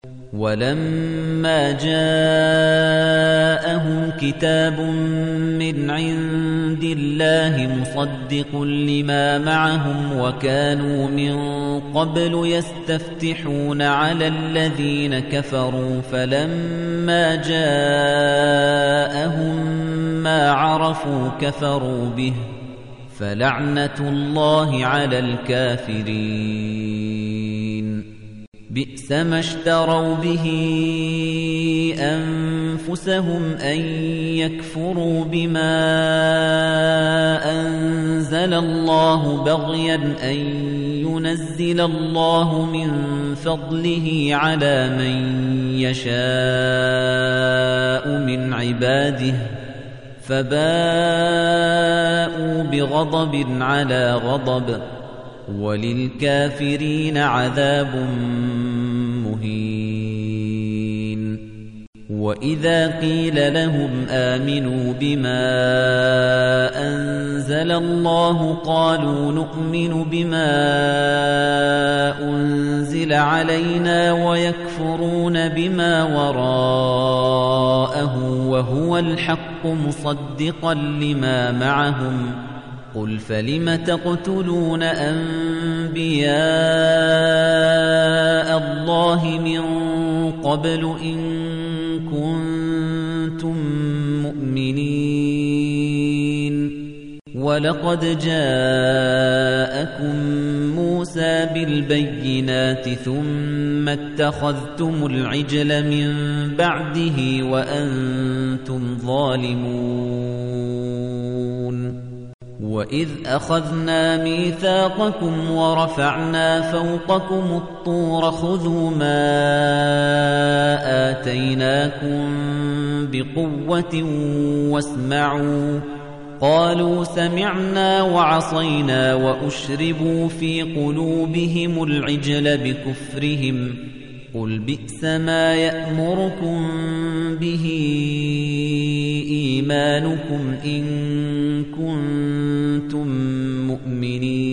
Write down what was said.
وَلَمَّا جَاءَهُمْ كِتَابٌ مِّنْ عِندِ اللَّهِ مُصَدِّقٌ لِّمَا مَعَهُمْ وَكَانُوا مِن قَبْلُ يَسْتَفْتِحُونَ عَلَى الَّذِينَ كَفَرُوا فَلَمَّا جَاءَهُم مَّا عَرَفُوا كَفَرُوا بِهِ فَلَعْنَةُ اللَّهِ عَلَى الْكَافِرِينَ بِئْسَ مَا اشْتَرَوْا بِهِ أَنفُسَهُمْ أَن يَكْفُرُوا بِمَا أَنزَلَ اللَّهُ بَغْيًا أَن يُنَزِّلَ اللَّهُ مِن فَضْلِهِ عَلَى مَن يَشَاءُ مِنْ عِبَادِهِ فَبَاءُوا بِغَضَبٍ عَلَى غَضَبٍ وَلِلْكَافِرِينَ عَذَابٌ مُهِينٌ وَإِذَا قِيلَ لَهُمْ آمِنُوا بِمَا أَنزَلَ اللَّهُ قَالُوا نُؤْمِنُ بِمَا أُنزِلَ عَلَيْنَا وَيَكْفُرُونَ بِمَا وَرَاءَهُ وَهُوَ الْحَقُّ مُصَدِّقًا لِّمَا مَعَهُمْ قُلْ فَلِمَ تَقْتُلُونَ أَنبِيَاءَ اللَّهِ مِن قَبْلُ إِن كُنتُم مُّؤْمِنِينَ وَلَقَدْ جَاءَكُم مُّوسَىٰ بِالْبَيِّنَاتِ ثُمَّ اتَّخَذْتُمُ الْعِجْلَ مِن بَعْدِهِ وَأَنتُمْ ظَالِمُونَ وَإِذْ أَخَذْنَا مِيثَاقَكُمْ وَرَفَعْنَا فَوْقَكُمُ الطُّورَ خُذُوا مَا آتَيْنَاكُمْ بِقُوَّةٍ وَاسْمَعُوا قَالُوا سَمِعْنَا وَعَصَيْنَا وَأُشْرِبُوا فِي قُلُوبِهِمُ الْعِجْلَ بِكُفْرِهِمْ قُلْ بِئْسَ مَا يَأْمُرُكُم بِهِ إِيمَانُكُمْ إِن كُنتُم مُّؤْمِنِينَ